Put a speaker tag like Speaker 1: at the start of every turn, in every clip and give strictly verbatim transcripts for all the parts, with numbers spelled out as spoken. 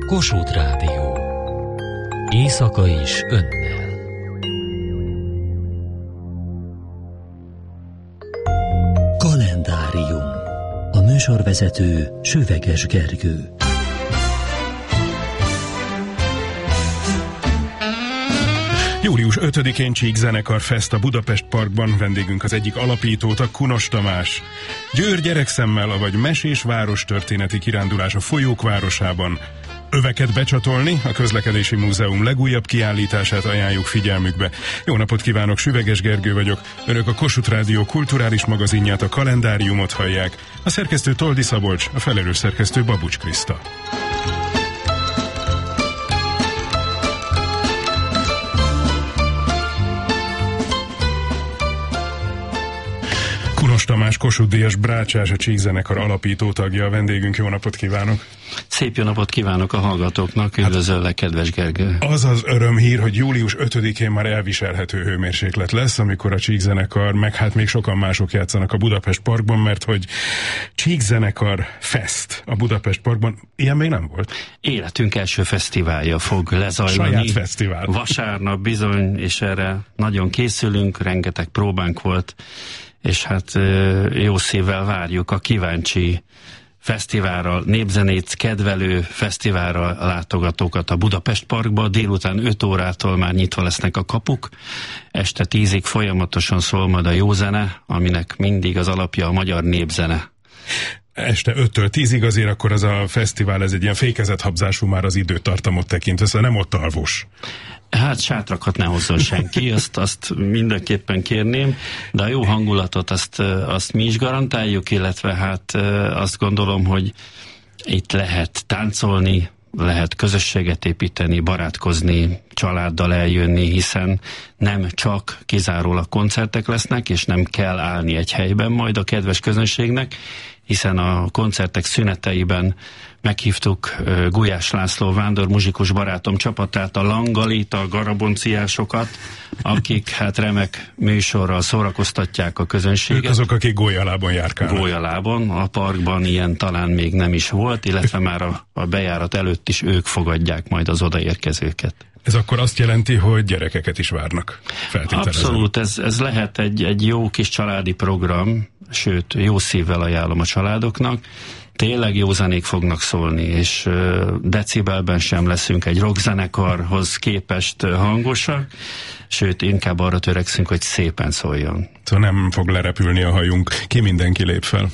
Speaker 1: Kossuth Rádió. Éjszaka is önnel. Kalendárium. A műsorvezető Süveges Gergő.
Speaker 2: július ötödikén Csíkzenekar Fest a Budapest Parkban, vendégünk az egyik alapítóta, Kunos Tamás. Győr gyerekszemmel, avagy mesés várostörténeti kirándulás a folyók városában. Öveket becsatolni, a Közlekedési Múzeum legújabb kiállítását ajánljuk figyelmükbe. Jó napot kívánok, Süveges Gergő vagyok. Önök a Kossuth Rádió kulturális magazinját, a Kalendáriumot hallják. A szerkesztő Toldi Szabolcs, a felelős szerkesztő Babucs Kriszta. Kunos Tamás, Kossuth-díjas brácsás, a Csíkzenekar alapító tagja, a vendégünk. Jó napot kívánok!
Speaker 3: Szép jó napot kívánok a hallgatóknak, üdvözöllek, kedves Gergő!
Speaker 2: Az az örömhír, hogy július ötödikén már elviselhető hőmérséklet lesz, amikor a Csíkzenekar, meg hát még sokan mások játszanak a Budapest Parkban, mert hogy Csíkzenekar Fest a Budapest Parkban, ilyen még nem volt.
Speaker 3: Életünk első fesztiválja fog lezajlani.
Speaker 2: Saját fesztivál.
Speaker 3: Vasárnap bizony, és erre nagyon készülünk, rengeteg próbánk volt, és hát jó szívvel várjuk a kíváncsi fesztiválra, népzenét kedvelő fesztiválra látogatókat a Budapest Parkba. Délután öt órától már nyitva lesznek a kapuk, este tízig folyamatosan szól majd a jó zene, aminek mindig az alapja a magyar népzene.
Speaker 2: Este öttől tízig azért akkor az a fesztivál, ez egy ilyen fékezethabzású már az időtartamot tekintve, szóval nem ott alvós.
Speaker 3: Hát sátrakat ne hozzon senki, azt, azt mindenképpen kérném, de a jó hangulatot azt, azt mi is garantáljuk, illetve hát azt gondolom, hogy itt lehet táncolni, lehet közösséget építeni, barátkozni, családdal eljönni, hiszen nem csak kizárólag koncertek lesznek, és nem kell állni egy helyben majd a kedves közönségnek, hiszen a koncertek szüneteiben meghívtuk uh, Gulyás László vándormuzsikus barátom csapatát, a Langalit, a Garabonciásokat, akik hát remek műsorral szórakoztatják a közönséget.
Speaker 2: Ők azok, akik gólyalábon járkálnak.
Speaker 3: Gólyalábon, a parkban ilyen talán még nem is volt, illetve már a, a bejárat előtt is ők fogadják majd az odaérkezőket.
Speaker 2: Ez akkor azt jelenti, hogy gyerekeket is várnak, feltételezem.
Speaker 3: Abszolút, ez, ez lehet egy, egy jó kis családi program, sőt, jó szívvel ajánlom a családoknak. Tényleg jó zenék fognak szólni, és uh, decibelben sem leszünk egy rockzenekarhoz képest uh, hangosak, sőt, inkább arra törekszünk, hogy szépen szóljon.
Speaker 2: Szóval nem fog lerepülni a hajunk. Ki mindenki lép fel?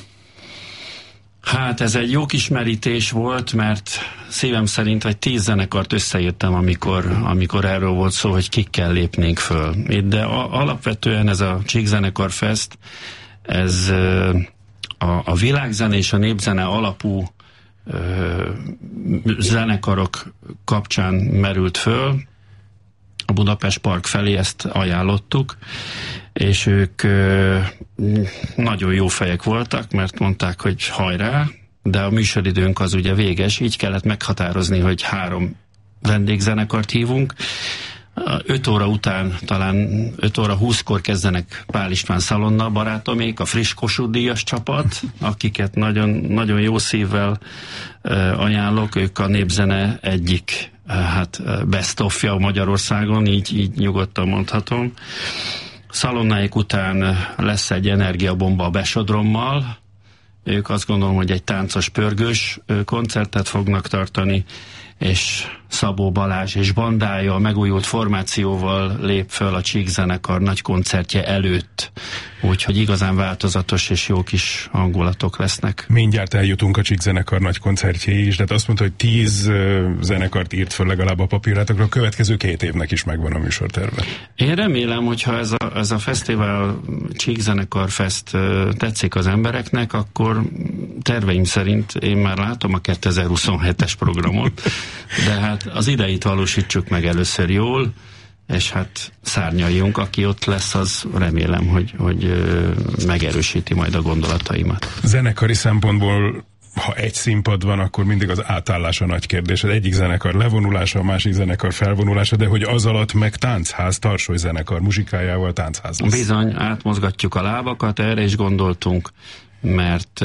Speaker 3: Hát ez egy jó kis merítés volt, mert szívem szerint vagy tíz zenekart összeírtam, amikor, amikor erről volt szó, hogy kikkel lépnénk föl. De a, alapvetően ez a Csíkzenekar Fest, ez a, a világzene és a népzene alapú ö, zenekarok kapcsán merült föl. A Budapest Park felé ezt ajánlottuk, és ők ö, nagyon jó fejek voltak, mert mondták, hogy hajrá, de a műsoridőnk az ugye véges, így kellett meghatározni, hogy három vendégzenekart hívunk. öt óra után, talán öt óra húszkor kezdenek Pál István Szalonna barátomék, a friss Kossuth-díjas csapat, akiket nagyon, nagyon jó szívvel uh, ajánlok, ők a népzene egyik uh, hát best of-ja Magyarországon, így, így nyugodtan mondhatom. Szalonnáik után lesz egy energiabomba a Besodrommal, ők azt gondolom, hogy egy táncos, pörgős koncertet fognak tartani, és Szabó Balázs és bandája a megújult formációval lép föl a Csíkzenekar nagy koncertje előtt. Úgyhogy igazán változatos és jó kis hangulatok lesznek.
Speaker 2: Mindjárt eljutunk a Csíkzenekar nagy koncertjéig is, de azt mondta, hogy tíz uh, zenekart írt föl legalább a papírátokra, a következő két évnek is megvan a műsorterve.
Speaker 3: Én remélem, hogyha ez a, ez a fesztivál, Csíkzenekar Fest uh, tetszik az embereknek, akkor terveim szerint én már látom a kétezer-huszonhetes programot, de hát az ideit valósítsuk meg először jól, és hát szárnyaljunk, aki ott lesz, az remélem, hogy, hogy megerősíti majd a gondolataimat.
Speaker 2: Zenekari szempontból, ha egy színpad van, akkor mindig az átállás a nagy kérdés. Az egyik zenekar levonulása, a másik zenekar felvonulása, de hogy az alatt meg táncház, Tarsoly zenekar muzsikájával táncház lesz.
Speaker 3: Bizony, átmozgatjuk a lábakat, erre is gondoltunk. mert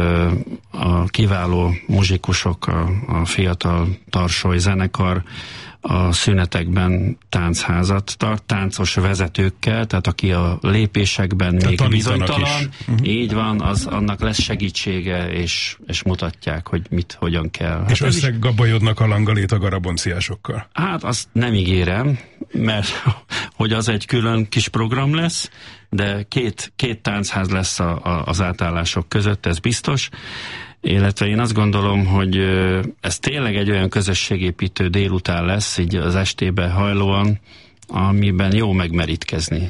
Speaker 3: a kiváló muzsikusok, a, a fiatal Tarsoly zenekar a szünetekben táncházat tart, táncos vezetőkkel, tehát aki a lépésekben tehát még bizonytalan, uh-huh. így van, az annak lesz segítsége, és, és mutatják, hogy mit, hogyan kell.
Speaker 2: És hát összegabajodnak a langalét a garabonciásokkal?
Speaker 3: Hát azt nem ígérem, mert hogy az egy külön kis program lesz, de két, két táncház lesz a, a, az átállások között, ez biztos. Illetve én azt gondolom, hogy ez tényleg egy olyan közösségépítő délután lesz, így az estébe hajlóan, amiben jó megmerítkezni.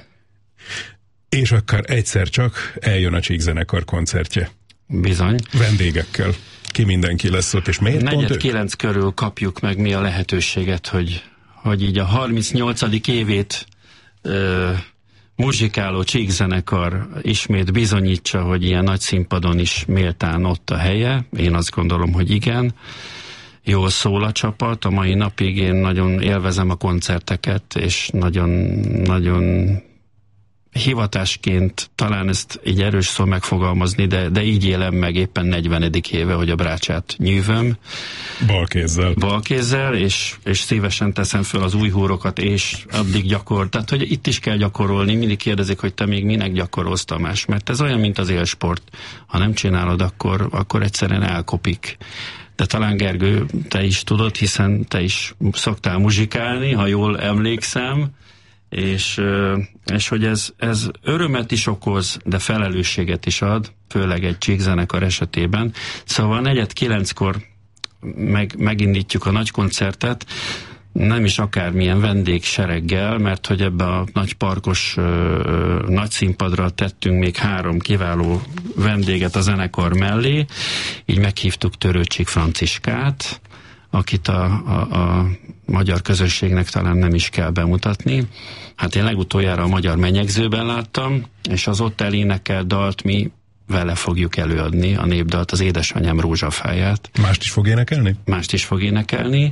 Speaker 2: És akkor egyszer csak eljön a Csíkzenekar koncertje.
Speaker 3: Bizony.
Speaker 2: Vendégekkel. Ki mindenki lesz ott, és miért pont
Speaker 3: negyed kilenc körül kapjuk meg mi a lehetőséget, hogy, hogy így a harmincnyolcadik évét ö, muzsikáló Csíkzenekar ismét bizonyítsa, hogy ilyen nagy színpadon is méltán ott a helye. Én azt gondolom, hogy igen. Jól szól a csapat. A mai napig én nagyon élvezem a koncerteket, és nagyon, nagyon hivatásként, talán ezt így erős szó megfogalmazni, de, de így élem meg éppen negyvenedik éve, hogy a brácsát nyűvöm.
Speaker 2: Balkézzel.
Speaker 3: Balkézzel, és, és szívesen teszem föl az új húrokat, és addig gyakorol. Tehát, hogy itt is kell gyakorolni. Mindig kérdezik, hogy te még minek gyakorolsz, Tamás, mert ez olyan, mint az élsport. Ha nem csinálod, akkor, akkor egyszerűen elkopik. De talán Gergő, te is tudod, hiszen te is szoktál muzsikálni, ha jól emlékszem, és, és hogy ez, ez örömet is okoz, de felelősséget is ad, főleg egy Csíkzenekar esetében. Szóval negyed kilenckor meg, megindítjuk a nagy koncertet, nem is akármilyen vendégsereggel, mert hogy ebbe a nagy parkos ö, nagy színpadra tettünk még három kiváló vendéget a zenekar mellé, így meghívtuk Törőcsik Franciskát, akit a, a, a magyar közösségnek talán nem is kell bemutatni. Hát én legutoljára a Magyar Menyegzőben láttam, és az ott elénekelt dalt mi vele fogjuk előadni, a népdalt, az Édesanyám rózsafáját.
Speaker 2: Mást is fog énekelni?
Speaker 3: Mást is fog énekelni,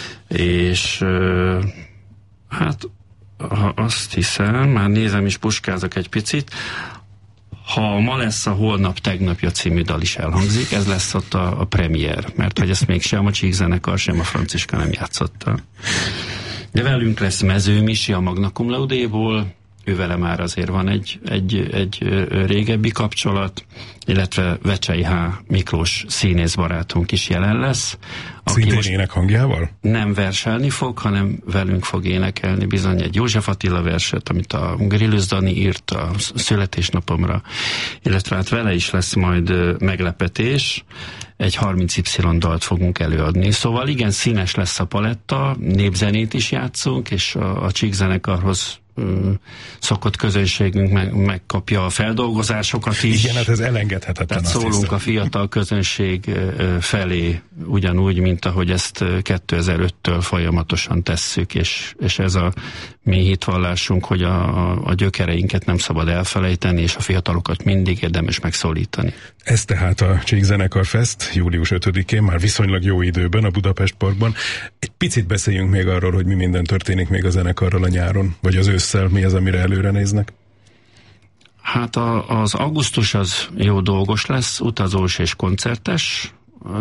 Speaker 3: és hát ha azt hiszem, már nézem is, puskázok egy picit, ha ma lesz a Holnap tegnapja című dal is elhangzik, ez lesz ott a, a premier, mert hogy ezt még sem a Csíkzenekar, sem a Franciska nem játszotta. De velünk lesz Mező Misi a Magna Cum Laude-ból, ővele már azért van egy, egy, egy régebbi kapcsolat, illetve Vecsei H. Miklós színész barátunk is jelen lesz.
Speaker 2: Szintén ének hangjával?
Speaker 3: Nem verselni fog, hanem velünk fog énekelni bizony egy József Attila verset, amit a Grillus Dani írt a születésnapomra, illetve hát vele is lesz majd meglepetés, egy harminc Y dalt fogunk előadni. Szóval igen, színes lesz a paletta, népzenét is játszunk, és a, a Csíkzenekarhoz szokott közönségünk meg, megkapja a feldolgozásokat is.
Speaker 2: Igen, hát ez elengedhetetlen.
Speaker 3: Tehát szólunk hiszem. A fiatal közönség felé ugyanúgy, mint ahogy ezt kétezer-öttől folyamatosan tesszük, és, és ez a mi hitvallásunk, hogy a, a gyökereinket nem szabad elfelejteni, és a fiatalokat mindig érdemes megszólítani.
Speaker 2: Ez tehát a Csíkzenekar Fest július ötödikén, már viszonylag jó időben a Budapest Parkban. Egy picit beszéljünk még arról, hogy mi minden történik még a zenekarral a nyáron, vagy az ősszel, mi az, amire előre néznek?
Speaker 3: Hát a, az augusztus az jó dolgos lesz, utazós és koncertes.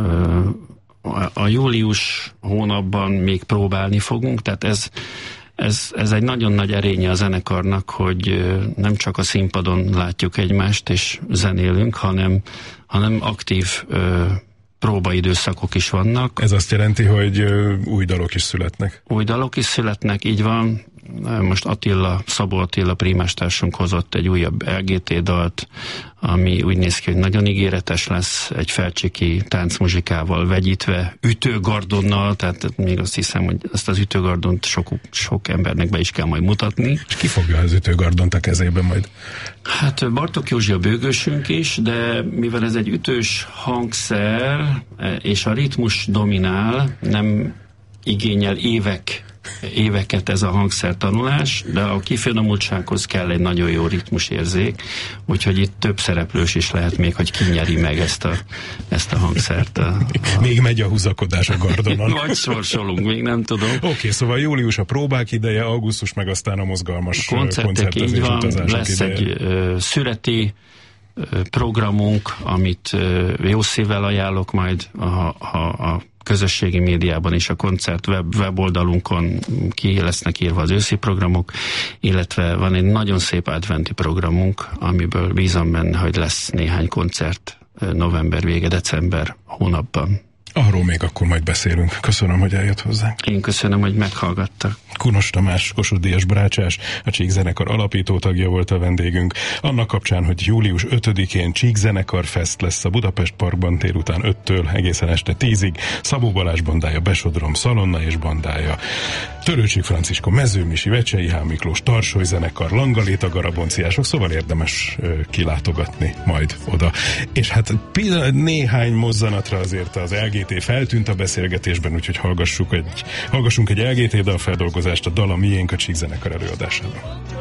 Speaker 3: A, a július hónapban még próbálni fogunk, tehát ez Ez, ez egy nagyon nagy erénye a zenekarnak, hogy nem csak a színpadon látjuk egymást és zenélünk, hanem, hanem aktív ö, próbaidőszakok is vannak.
Speaker 2: Ez azt jelenti, hogy ö, új dalok is születnek.
Speaker 3: Új dalok is születnek, így van. Most Attila, Szabó Attila prímástársunk hozott egy újabb el gé té dalt, ami úgy néz ki, hogy nagyon ígéretes lesz, egy felcsiki táncmuzsikával vegyítve, ütőgardonnal, tehát még azt hiszem, hogy ezt az ütőgardont sok, sok embernek be is kell majd mutatni.
Speaker 2: És ki fogja az ütőgardont a kezében majd?
Speaker 3: Hát Bartók Józsi a bőgősünk is, de mivel ez egy ütős hangszer, és a ritmus dominál, nem igényel évek éveket ez a hangszertanulás, de a kifinomultsághoz kell egy nagyon jó ritmusérzék, úgyhogy itt több szereplős is lehet még, hogy kinyeri meg ezt a, ezt a hangszert. A, a...
Speaker 2: Még megy a húzakodás a gardonon.
Speaker 3: Vagy sorsolunk, még nem tudom.
Speaker 2: Oké, okay, szóval július a próbák ideje, augusztus meg aztán a mozgalmas
Speaker 3: koncertek,
Speaker 2: koncertezés,
Speaker 3: így van,
Speaker 2: utazások
Speaker 3: lesz
Speaker 2: ideje.
Speaker 3: egy ö, szüreti programunk, amit jó szívvel ajánlok majd a, a, a közösségi médiában és a koncert web, weboldalunkon ki lesznek írva az őszi programok, illetve van egy nagyon szép adventi programunk, amiből bízom benne, hogy lesz néhány koncert november vége, december hónapban.
Speaker 2: Arról még akkor majd beszélünk. Köszönöm, hogy eljött hozzánk.
Speaker 3: Én köszönöm, hogy meghallgattak.
Speaker 2: Kunos Tamás, Kossuth Díjas brácsás, a Csíkzenekar alapító tagja volt a vendégünk. Annak kapcsán, hogy július ötödikén Csíkzenekar Fest lesz a Budapest Parkban délután öttől egészen este tízig. Szabó Balázs bandája, Besodrom Szalonna és bandája, Törőcsik Franciska, Mezőmisi, Vecsei H. Miklós, Tarsoly zenekar, Langaléta Garabonciások, szóval érdemes uh, kilátogatni majd oda. És hát pillanat, néhány mozzanatra azért az el gé té feltűnt a beszélgetésben, úgyhogy hallgassuk egy, hallgassunk egy el gé té dalfeldolgozást, a dal a miénk a Csíkzenekar előadásában.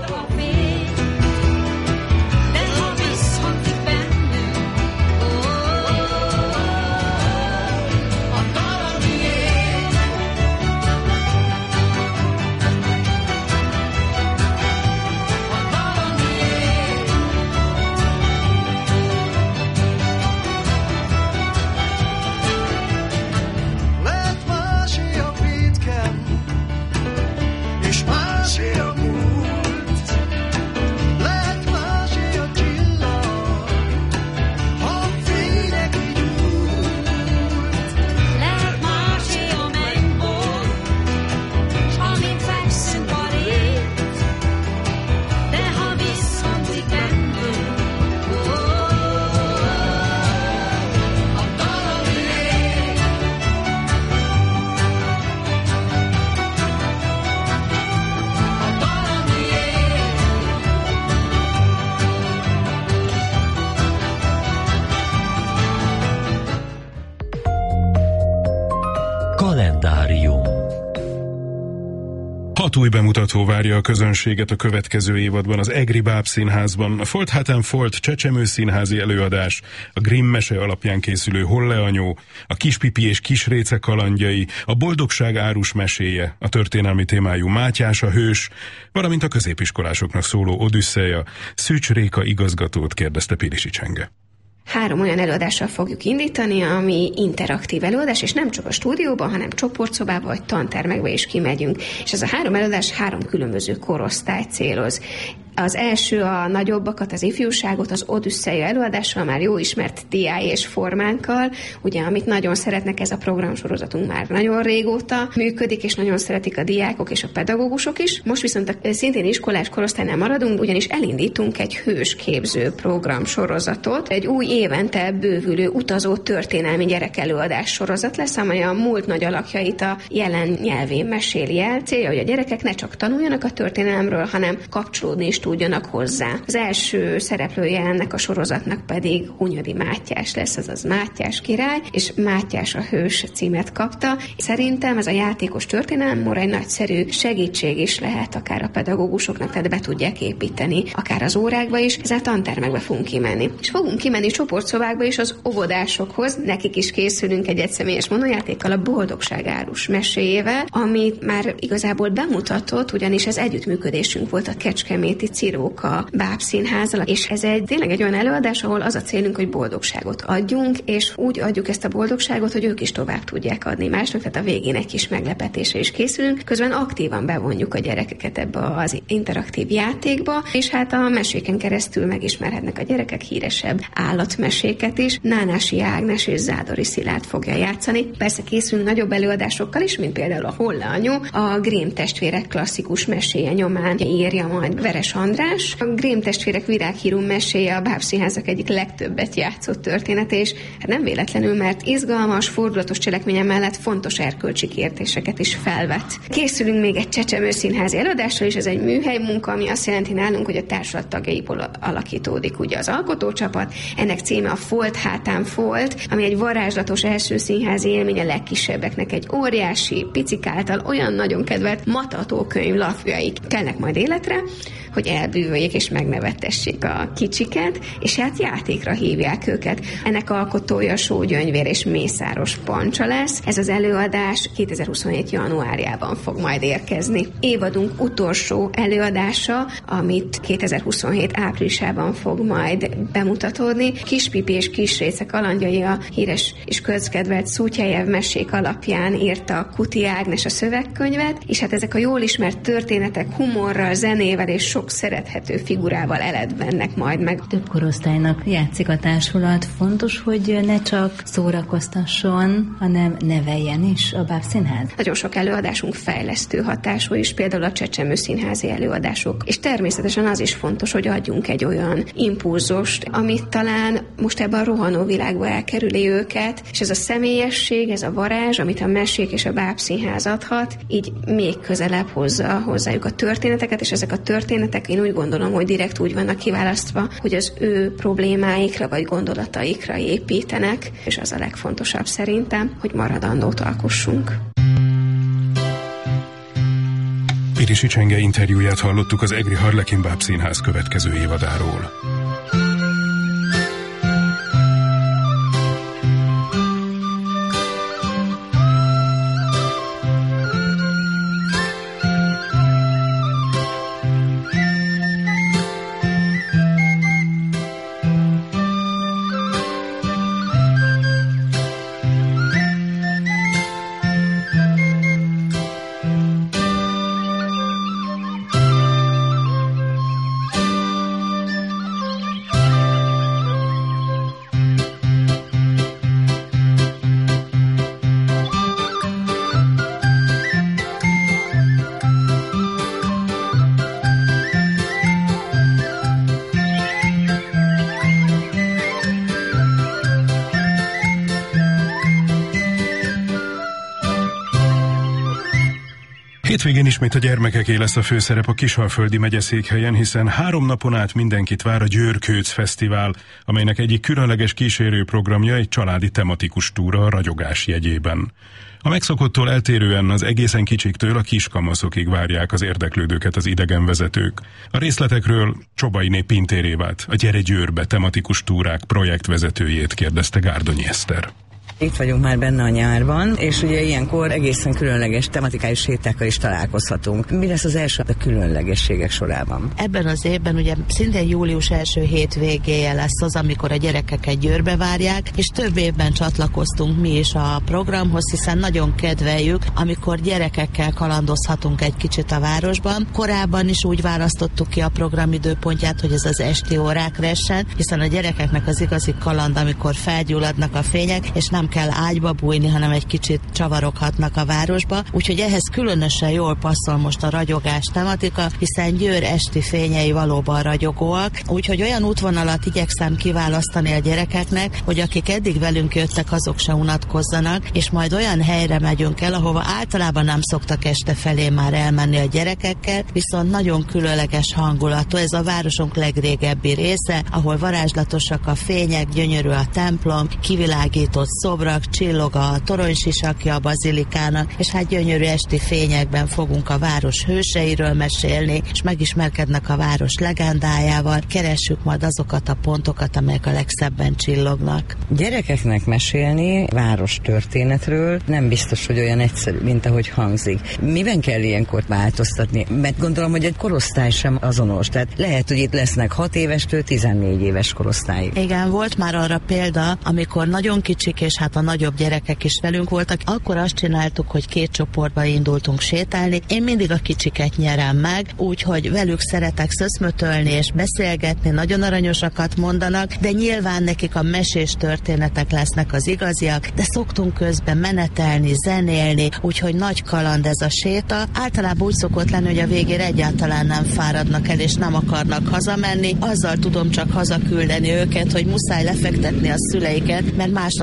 Speaker 1: Kalendárium.
Speaker 2: Hat új bemutató várja a közönséget a következő évadban az Egri Bábszínházban, a Folt Hatten Folt Csecsemő színházi előadás, a Grimm mese alapján készülő Holle anyó, a Kispipi és Kisréce kalandjai, a Boldogság árus meséje, a történelmi témájú Mátyás a hős, valamint a középiskolásoknak szóló Odüsszeja. Szűcs Réka igazgatót kérdezte Pilisi Csenge.
Speaker 4: Három olyan előadással fogjuk indítani, ami interaktív előadás, és nem csak a stúdióban, hanem csoportszobába vagy tantermekbe is kimegyünk. És ez a három előadás három különböző korosztályt céloz. Az első a nagyobbakat, az ifjúságot, az Odüsszeja előadással, már jó ismert té i és formánkkal, ugye, amit nagyon szeretnek, ez a programsorozatunk már nagyon régóta működik, és nagyon szeretik a diákok és a pedagógusok is. Most viszont a szintén iskolás korosztálynál maradunk, ugyanis elindítunk egy hősképző programsorozatot. Egy új évente bővülő utazó történelmi gyerekelőadás sorozat lesz, amely a múlt nagy alakjait a jelen nyelvén meséli el. Célja, hogy a gyerekek ne csak tanuljanak a történelemről, hanem kapcsolódni is tudjanak hozzá. Az első szereplője ennek a sorozatnak pedig Hunyadi Mátyás lesz, azaz Mátyás király, és Mátyás a hős címet kapta. Szerintem ez a játékos történelem egy nagyszerű segítség is lehet akár a pedagógusoknak, tehát be tudják építeni akár az órákba is, ezzel tantermekbe fogunk kimenni. És fogunk kimenni csoportszobákba is az óvodásokhoz, nekik is készülünk egy egyszemélyes monójátékkal, a Boldogság árus meséjével, amit már igazából bemutatott, ugyanis ez együttműködésünk volt a Kecskeméti Ciróka Bábszínházzal, és ez egy tényleg egy olyan előadás, ahol az a célunk, hogy boldogságot adjunk, és úgy adjuk ezt a boldogságot, hogy ők is tovább tudják adni másnak, tehát a végén egy kis meglepetésre is készülünk, közben aktívan bevonjuk a gyerekeket ebbe az interaktív játékba, és hát a meséken keresztül megismerhetnek a gyerekek híresebb állatmeséket is. Nánási Ágnes és Zádori Szilárd fogja játszani. Persze készülünk nagyobb előadásokkal is, mint például a Holle anyu, a Grimm testvérek klasszikus meséje nyomán írja majd Veres András. A Grimm testvérek világhírű meséje a Bábszínházak egyik legtöbbet játszott történet, és hát nem véletlenül, mert izgalmas, fordulatos cselekménye mellett fontos erkölcsi kérdéseket is felvet. Készülünk még egy Csecsemő színházi előadásra is, ez egy műhely munka, ami azt jelenti nálunk, hogy a társulat tagjaiból alakítódik ugye az alkotócsapat. Ennek címe a Folt Hátán Folt, ami egy varázslatos első színházi élmény a legkisebbeknek, egy óriási, picik által olyan nagyon kedvelt matatókönyv lapjai kelnek majd életre. hogy elbűvöljék és megnevettessék a kicsiket, és hát játékra hívják őket. Ennek alkotója Sógyöngyvér és Mészáros Pancsa lesz. Ez az előadás kétezer-huszonhét januárjában fog majd érkezni. Évadunk utolsó előadása, amit kétezer-huszonhét áprilisában fog majd bemutatódni. Kispipi és Kisréce kalandjai a híres és közkedvelt Szútyájev mesék alapján írta Kuti Ágnes a szövegkönyvet, és hát ezek a jól ismert történetek humorral, zenével és sok szerethető figurával eledvennek majd meg.
Speaker 5: Több korosztálynak játszik a társulat. Fontos, hogy ne csak szórakoztasson, hanem neveljen is a Bábszínház.
Speaker 4: Nagyon sok előadásunk fejlesztő hatású is, például a Csecsemő színházi előadások. És természetesen az is fontos, hogy adjunk egy olyan impulzust, amit talán most ebben a rohanó világba elkerüli őket, és ez a személyesség, ez a varázs, amit a mesék és a Bábszínház adhat, így még közelebb hozza hozzájuk a történeteket, és ezek a történetek, én úgy gondolom, hogy direkt úgy vannak kiválasztva, hogy az ő problémáikra vagy gondolataikra építenek, és az a legfontosabb szerintem, hogy maradandót alkossunk.
Speaker 2: Pirisi Csenge interjúját hallottuk az Egri Harlekin Bábszínház következő évadáról. Hétvégén ismét a gyermekeké lesz a főszerep a Kisalföldi megyeszékhelyen, hiszen három napon át mindenkit vár a Győr-Kőc Fesztivál, amelynek egyik különleges kísérőprogramja egy családi tematikus túra a ragyogás jegyében. A megszokottól eltérően az egészen kicsiktől a kiskamaszokig várják az érdeklődőket az idegenvezetők. A részletekről Csobainé Pintér Évát, a Gyere Győrbe tematikus túrák projektvezetőjét kérdezte Gárdonyi Eszter.
Speaker 6: Itt vagyunk már benne a nyárban, és ugye ilyenkor egészen különleges tematikai sétákkal is találkozhatunk. Mi lesz az első a különlegességek sorában?
Speaker 7: Ebben az évben ugye szintén július első hétvégéje lesz az, amikor a gyerekeket Győrbe várják, és több évben csatlakoztunk mi is a programhoz, hiszen nagyon kedveljük, amikor gyerekekkel kalandozhatunk egy kicsit a városban. Korábban is úgy választottuk ki a program időpontját, hogy ez az esti órákra essen, hiszen a gyerekeknek az igazi kaland, amikor felgyulladnak a fények, és nem kell ágyba bújni, hanem egy kicsit csavaroghatnak a városba. Úgyhogy ehhez különösen jól passzol most a ragyogás tematika, hiszen Győr esti fényei valóban ragyogóak. Úgyhogy olyan útvonalat igyekszem kiválasztani a gyerekeknek, hogy akik eddig velünk jöttek, azok se unatkozzanak, és majd olyan helyre megyünk el, ahova általában nem szoktak este felé már elmenni a gyerekekkel, viszont nagyon különleges hangulatú. Ez a városunk legrégebbi része, ahol varázslatosak a fények, gyönyörű a templom, kivilágított szobrak, csillog a toronysisakja a bazilikának, és hát gyönyörű esti fényekben fogunk a város hőseiről mesélni, és megismerkednek a város legendájával, keressük majd azokat a pontokat, amelyek a legszebben csillognak.
Speaker 6: Gyerekeknek mesélni város történetről nem biztos, hogy olyan egyszerű, mint ahogy hangzik. Miben kell ilyenkor változtatni? Mert gondolom, hogy egy korosztály sem azonos, tehát lehet, hogy itt lesznek hat évestől tizennégy éves korosztályig.
Speaker 7: Igen, volt már arra példa, amikor nagyon kicsik és hát a nagyobb gyerekek is velünk voltak, akkor azt csináltuk, hogy két csoportba indultunk sétálni. Én mindig a kicsiket nyerem meg, úgyhogy velük szeretek szöszmötölni és beszélgetni, nagyon aranyosakat mondanak, de nyilván nekik a mesés történetek lesznek az igaziak, de szoktunk közben menetelni, zenélni, úgyhogy nagy kaland ez a séta. Általában úgy szokott lenni, hogy a végére egyáltalán nem fáradnak el és nem akarnak hazamenni. Azzal tudom csak hazaküldeni őket, hogy muszáj lefektetni a szüleiket, mert másnap nem fog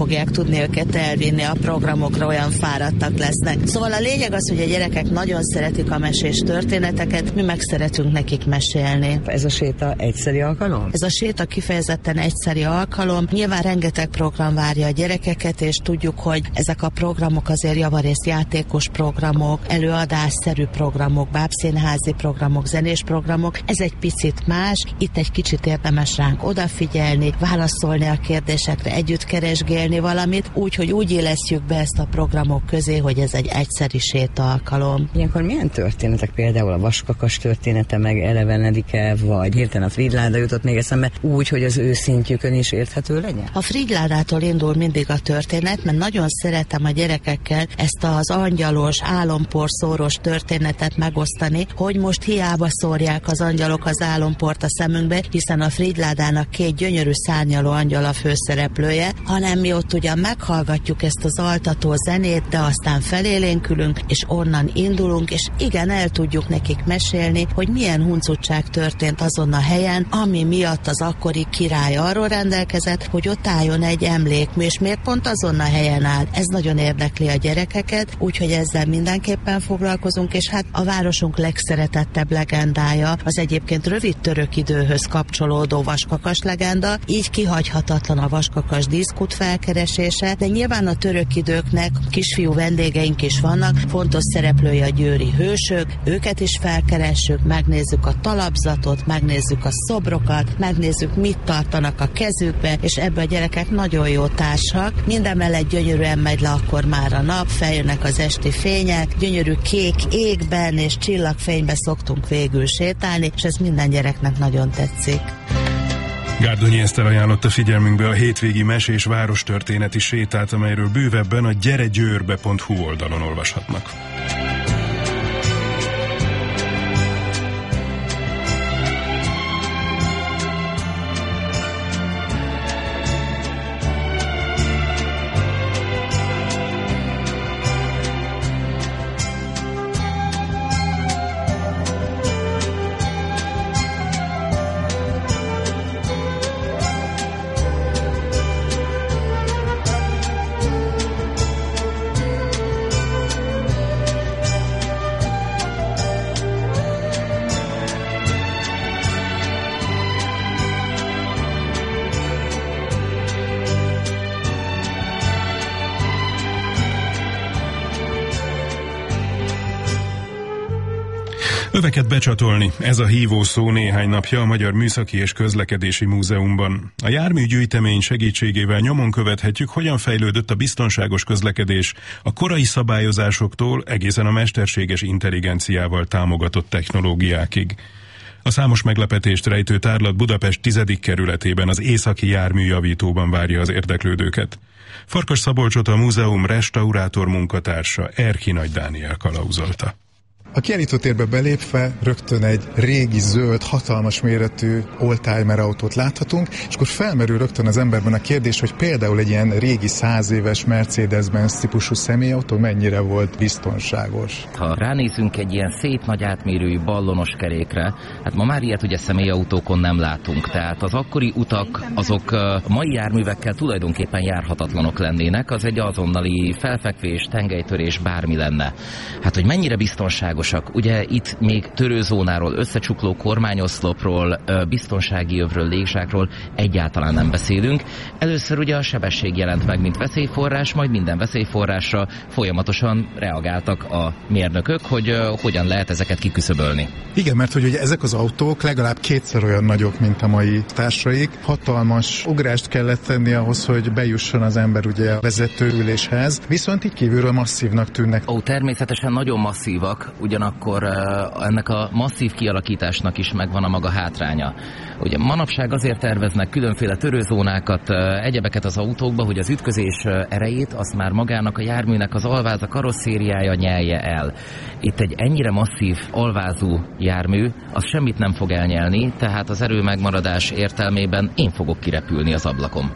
Speaker 7: fogják tudni őket elvinni a programokra, olyan fáradtak lesznek. Szóval a lényeg az, hogy a gyerekek nagyon szeretik a mesés történeteket, mi meg szeretünk nekik mesélni.
Speaker 6: Ez a séta egyszeri alkalom?
Speaker 7: Ez a séta kifejezetten egyszeri alkalom. Nyilván rengeteg program várja a gyerekeket, és tudjuk, hogy ezek a programok azért javarészt játékos programok, előadásszerű programok, bábszínházi programok, zenés programok. Ez egy picit más, itt egy kicsit érdemes ránk odafigyelni, válaszolni a kérdésekre, együtt keresgélni valamit, úgy, hogy úgy élesztjük be ezt a programok közé, hogy ez egy egyszeri séta alkalom.
Speaker 6: Ilyenkor milyen történetek, például a vaskakas története megelevenedik-e, vagy hirtelen a Frigyláda jutott még eszembe, úgy, hogy az ő szintjükön is érthető legyen?
Speaker 7: A Frigyládától indul mindig a történet, mert nagyon szeretem a gyerekekkel ezt az angyalos, álomporszóros történetet megosztani, hogy most hiába szórják az angyalok az álomport a szemünkbe, hiszen a Frigyládának két gyönyörű szárnyaló angyal a főszereplője, hanem mi ott ugyan meghallgatjuk ezt az altató zenét, de aztán felélénkülünk, és onnan indulunk, és igen, el tudjuk nekik mesélni, hogy milyen huncutság történt azon a helyen, ami miatt az akkori király arról rendelkezett, hogy ott álljon egy emlékmű, és miért pont azon a helyen áll. Ez nagyon érdekli a gyerekeket, úgyhogy ezzel mindenképpen foglalkozunk, és hát a városunk legszeretettebb legendája az egyébként rövid török időhöz kapcsolódó vaskakas legenda, így kihagyhatatlan a vaskakas díszkút felkeresése, de nyilván a török időknek kisfiú vendégeink is vannak, fontos szereplője a győri hősök, őket is felkeressük, megnézzük a talapzatot, megnézzük a szobrokat, megnézzük, mit tartanak a kezükbe, és ebbe a gyerekek nagyon jó társak. Mindemellett gyönyörűen megy le akkor már a nap, feljönnek az esti fények, gyönyörű kék égben és csillagfényben szoktunk végül sétálni, és ez minden gyereknek nagyon tetszik.
Speaker 2: Gárdonyi Eszter ajánlotta figyelmünkbe a hétvégi mesés várostörténeti sétát, amelyről bővebben a gyeregyőrbe pont hu oldalon olvashatnak. Öveket becsatolni, ez a hívó szó néhány napja a Magyar Műszaki és Közlekedési Múzeumban. A járműgyűjtemény segítségével nyomon követhetjük, hogyan fejlődött a biztonságos közlekedés a korai szabályozásoktól egészen a mesterséges intelligenciával támogatott technológiákig. A számos meglepetést rejtő tárlat Budapest tizedik kerületében, az Északi Járműjavítóban várja az érdeklődőket. Farkas Szabolcsot, a múzeum restaurátor munkatársa, Erki Nagy Dániel kalauzolta.
Speaker 8: A kiállítótérbe belépve rögtön egy régi, zöld, hatalmas méretű oldtimer autót láthatunk, és akkor felmerül rögtön az emberben a kérdés, hogy például egy ilyen régi száz éves Mercedes-Benz típusú személyautó mennyire volt biztonságos.
Speaker 9: Ha ránézünk egy ilyen szép nagy átmérőjű ballonos kerékre, hát ma már ilyet ugye személyautókon nem látunk, tehát az akkori utak azok mai járművekkel tulajdonképpen járhatatlanok lennének, az egy azonnali felfekvés, tengelytörés, bármi lenne. Hát, hogy mennyire biztonságos. Ugye itt még törőzónáról, összecsukló kormányoszlopról, biztonsági övről, légzsákról egyáltalán nem beszélünk. Először ugye a sebesség jelent meg, mint veszélyforrás, majd minden veszélyforrásra folyamatosan reagáltak a mérnökök, hogy hogyan lehet ezeket kiküszöbölni.
Speaker 8: Igen, mert hogy ugye ezek az autók legalább kétszer olyan nagyok, mint a mai társaik. Hatalmas ugrást kellett tenni ahhoz, hogy bejusson az ember ugye a vezetőüléshez, viszont így kívülről masszívnak tűnnek.
Speaker 9: Ó, természetesen nagyon masszívak, ugyanakkor ennek a masszív kialakításnak is megvan a maga hátránya. Ugye manapság azért terveznek különféle törőzónákat, egyebeket az autókba, hogy az ütközés erejét azt már magának a járműnek az alváz, a karosszériája nyelje el. Itt egy ennyire masszív alvázú jármű, az semmit nem fog elnyelni, tehát az erő megmaradás értelmében én fogok kirepülni az ablakon.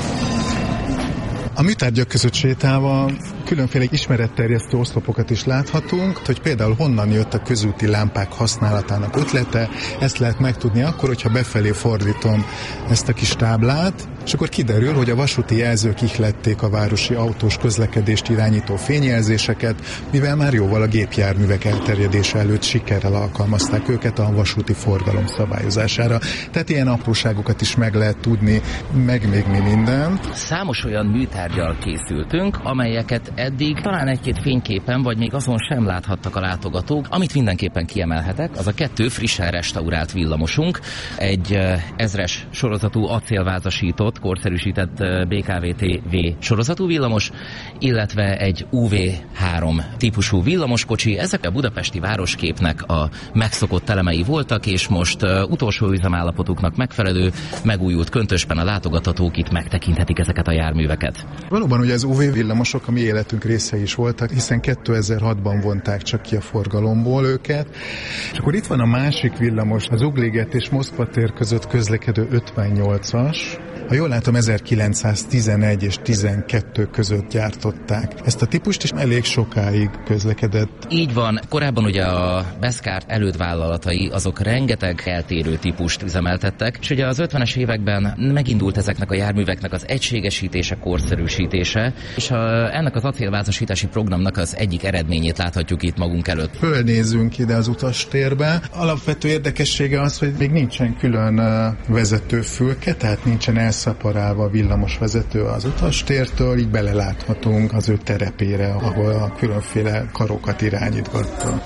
Speaker 8: A műtárgyak között sétálva különféle ismeretterjesztő oszlopokat is láthatunk, hogy például honnan jött a közúti lámpák használatának ötlete, ezt lehet megtudni akkor, hogyha befelé fordítom ezt a kis táblát, És akkor kiderül, hogy a vasúti jelzők ihlették a városi autós közlekedést irányító fényjelzéseket, mivel már jóval a gépjárművek elterjedése előtt sikerrel alkalmazták őket a vasúti forgalom szabályozására. Tehát ilyen apróságokat is meg lehet tudni, meg még mi minden.
Speaker 9: Számos olyan műtárgyal készültünk, amelyeket eddig talán egy-két fényképen, vagy még azon sem láthattak a látogatók. Amit mindenképpen kiemelhetek, az a kettő frissen restaurált villamosunk, egy ezres sorozatú acélvázasított, korszerűsített bé ká vé té vé sorozatú villamos, illetve egy u vé három típusú villamoskocsi. Ezek a budapesti városképnek a megszokott elemei voltak, és most uh, utolsó üzemállapotuknak megfelelő, megújult köntösben a látogatók itt megtekinthetik ezeket a járműveket.
Speaker 8: Valóban ugye az u vé villamosok a mi életünk részei is voltak, hiszen kétezer-hatban vonták csak ki a forgalomból őket. És akkor itt van a másik villamos, az Ugliget és Moszkva tér között közlekedő ötvennyolcas. Ha jól látom, ezerkilencszáztizenegy és tizenkettő között gyártották ezt a típust, és elég sokáig közlekedett.
Speaker 9: Így van. Korábban ugye a Beszkárt elődvállalatai azok rengeteg eltérő típust üzemeltettek, és ugye az ötvenes években megindult ezeknek a járműveknek az egységesítése, korszerűsítése, és a, ennek az acélvázasítási programnak az egyik eredményét láthatjuk itt magunk előtt.
Speaker 8: Fölnézünk ide az utastérbe. Alapvető érdekessége az, hogy még nincsen külön vezetőfülke, tehát nincsen elszaporálva a villamos vezető az utastértől, így beleláthatunk az ő terepére, ahol a különféle karokat irányítgatta.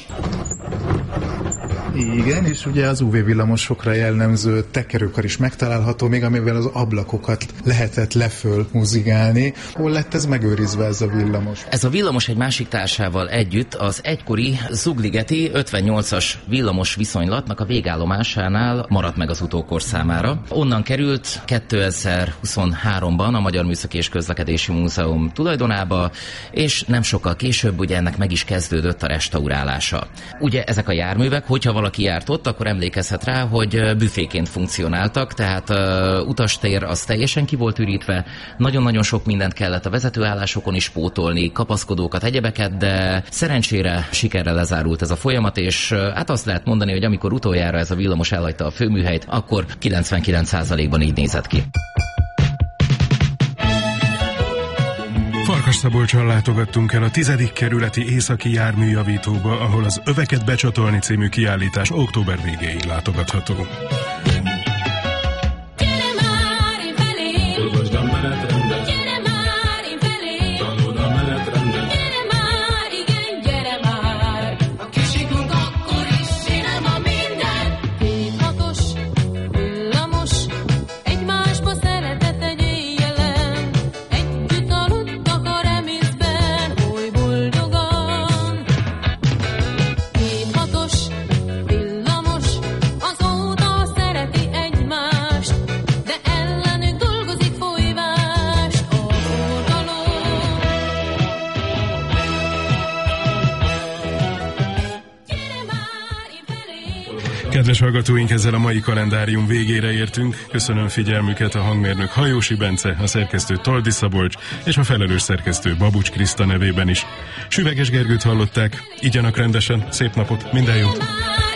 Speaker 8: Igen, és ugye az u vé villamosokra jellemző tekerőkar is megtalálható, még amivel az ablakokat lehetett leföl muzigálni. Hol lett ez megőrizve, ez a villamos?
Speaker 9: Ez a villamos egy másik társával együtt az egykori zugligeti ötvennyolcas villamos viszonylatnak a végállomásánál maradt meg az utókor számára. Onnan került kétezer-huszonháromban a Magyar Műszaki és Közlekedési Múzeum tulajdonába, és nem sokkal később ugye ennek meg is kezdődött a restaurálása. Ugye ezek a járművek, hogyha valaki járt ott, akkor emlékezhet rá, hogy büféként funkcionáltak, tehát uh, utastér az teljesen ki volt ürítve, nagyon-nagyon sok mindent kellett a vezetőállásokon is pótolni, kapaszkodókat, egyebeket, de szerencsére sikerrel lezárult ez a folyamat, és uh, hát azt lehet mondani, hogy amikor utoljára ez a villamos elhagyta a főműhelyt, akkor kilencvenkilenc százalékban így nézett ki.
Speaker 2: Farkasszabolcson látogattunk el a tizedik kerületi északi járműjavítóba, ahol az Öveket becsatolni című kiállítás október végéig látogatható. Kedves hallgatóink, ezzel a mai kalendárium végére értünk. Köszönöm figyelmüket, a hangmérnök Hajósi Bence, a szerkesztő Toldi Szabolcs és a felelős szerkesztő Babucs Kriszta nevében is. Süveges Gergőt hallották, igyanak rendesen, szép napot, minden jót!